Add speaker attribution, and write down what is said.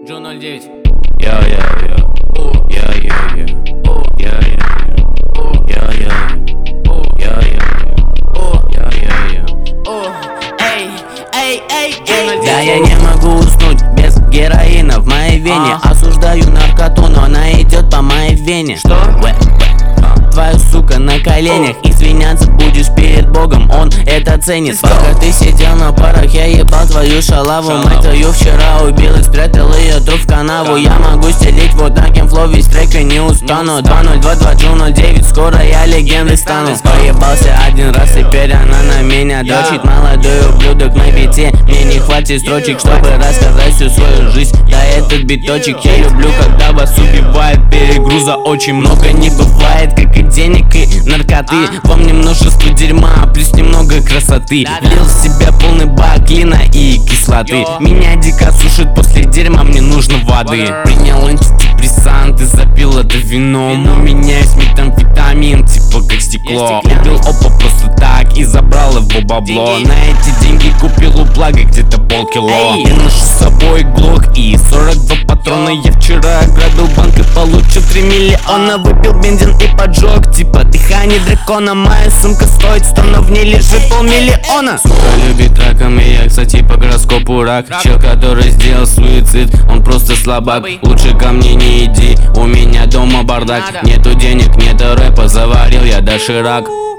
Speaker 1: Джо 09.
Speaker 2: Да, я не могу уснуть без героина в моей вене. Осуждаю наркоту, но она идет по моей вене.
Speaker 1: Что?
Speaker 2: Твою сука на коленях. Извиняться будешь перед Богом, он это ценит. Пока ты сидел на парах, я ебал твою шалаву. Мать твою вчера убил и спрятал ее труп в канаву. Я могу стелить вот таким флоу, весь трек и не устану. 2022 Джо 09, скоро я легендой стану. Поебался один раз, теперь она на меня дрочит. Молодой ублюдок на бите, мне не хватит строчек, чтобы рассказать всю свою жизнь. Да этот биточек я люблю, когда вас убивает. Перегруза очень много не бывает, как и денег и наркоты. Во мне множество дерьма, плюс немного красоты. Влил в себя полный бак клина и кислоты. Меня дико сушит после дерьма, мне нужно воды. Принял антидепрессанты, запил это вином. У меня есть метамфетамин, типа как стекло. Убил опа просто так и забрал его бабло. На эти деньги купил у Плага где-то полкило. Я ношу с собой глок и 42 патрона. Я вчера ограбил банк и получил 3 миллиона. Выпил бензин и поджег, типа дыхание дракона. Моя сумка стоит 100, но в ней лежит 500 000. Сука любит раком, и я, кстати, по гороскопу рак. Чел, который сделал суицид, он просто слабак. Лучше ко мне не иди, у меня дома бардак. Нету денег, нету рэпа, заварил я доширак.